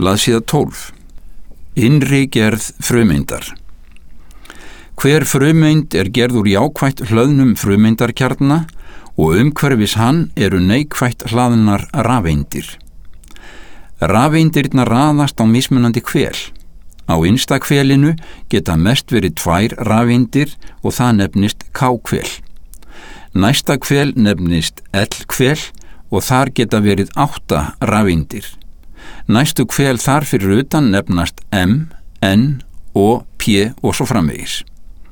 Blaðsíða 12. Innri gerð frumeindar. Hver frumeind er gerð úr jákvætt hlöðnum frumeindarkjarna og umhverfis hann eru neikvætt hlaðnar rafeindir. Rafeindirnar raðast á mismunandi hvel. Á innsta hvelinu geta mest verið 2 rafeindir og það nefnist K-hvel. Næsta hvel nefnist L-hvel og þar geta verið 8 rafeindir. Næstu hvel þar fyrir utan nefnast M, N, O, P og svo framvegis.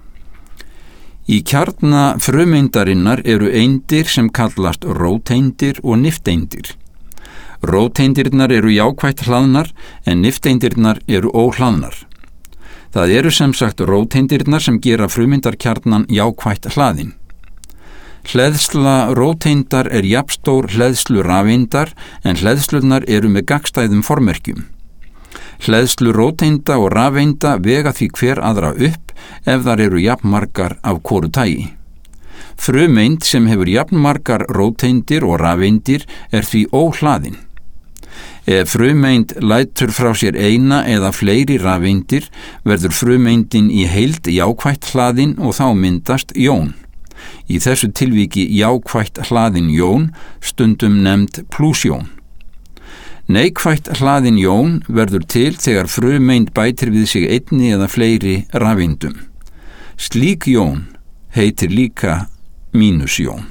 Í kjarna frumeindarinnar eru eindir sem kallast róteindir og nifteindir. Róteindirnar eru jákvætt hlaðnar en nifteindirnar eru óhlaðnar. Það eru sem sagt róteindirnar sem gera frumeindarkjarnan jákvætt hlaðin. Hleðsla róteindar er jafnstór hleðslu rafeindar en hleðslurnar eru með gagnstæðum formerkjum. Hleðslu róteinda og rafeinda vega því hver aðra upp ef þar eru jafnmargar af hvoru tagi. Frumeind sem hefur jafnmargar róteindir og rafeindir er því óhlaðin. Ef frumeind lætur frá sér eina eða fleiri rafeindir verður frumeindin í heild jákvætt hlaðin og þá myndast jón. Í þessu tilviki jákvætt hlaðin jón, stundum nefnd plúsjón. Neikvætt hlaðin jón verður til þegar frumeind bætir við sig einni eða fleiri rafeindum. Slík jón heitir líka mínusjón.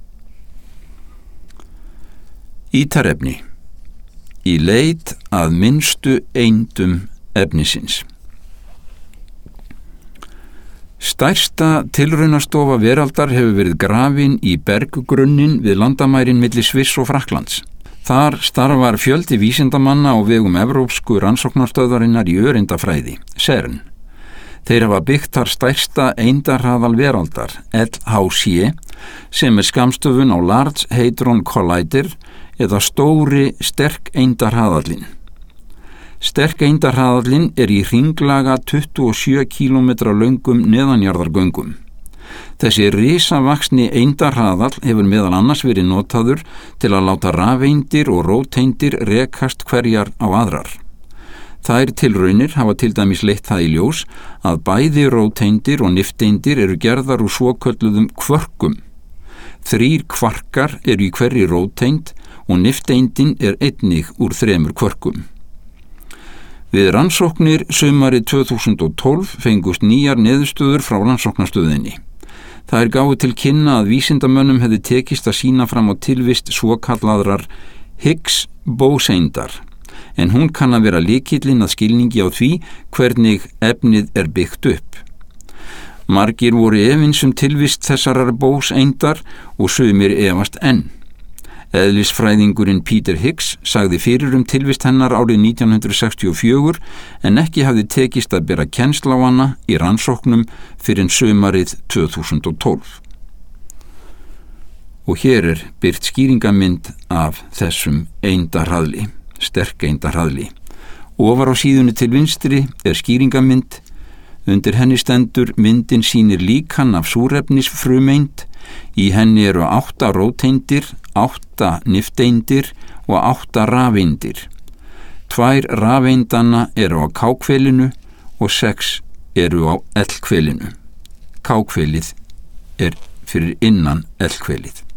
Ítarefni. Í leit að minnstu eindum efnisins. Stærsta tilraunastofa veraldar hefur verið grafin í berggrunnin við landamærin milli Sviss og Frakklands. Þar starfar fjöldi vísindamanna á vegum evrópsku rannsóknarstöðvarinnar í öreindafræði, CERN. Þeir hafa byggt þar stærsta eindarhraðal veraldar, LHC, sem er skammstöfun á Large Hadron Collider eða stóri sterkeindarhraðallinn. Sterkeindarhraðallinn er í hringlaga 27 km löngum neðanjarðargöngum. Þessi risavaxni eindarhraðall hefur meðal annars verið notaður til að láta rafeindir og róteindir rekast hverjar á aðrar. Þær tilraunir hafa til dæmis leitt það í ljós að bæði róteindir og nifteindir eru gerðar úr svokölluðum kvörkum. 3 kvarkar eru í hverri róteind og nifteindin er einnig úr 3 kvörkum. Við rannsóknir sumarið 2012 fengust nýjar niðurstöður frá rannsóknarstöðinni. Það gáfu til kynna að vísindamönnum hefði tekist að sýna fram á tilvist svokallaðrar Higgs bóseindar, en hún kann að vera lykillinn að skilningi á því hvernig efnið er byggt upp. Margir voru efins tilvist þessarar bóseindar og sumir efast enn. Eðlisfræðingurinn Peter Higgs sagði fyrir tilvist hennar árið 1964 en ekki hafði tekist að bera kennsl á hana í rannsóknum fyrir sumarið 2012. Og hér er birt skýringamynd af þessum eindarhraðli, sterkeindarhraðli. Ofar á síðunni til vinstri er skýringamynd. Undir henni stendur myndin sýnir líkan af súrefnisfrumeind. Í henni eru 8 róteindir, 8 nifteindir og 8 rafeindir. 2 rafeindanna eru á K-hvelinu og 6 eru á L-hvelinu. K-hvelið er fyrir innan L-hvelið.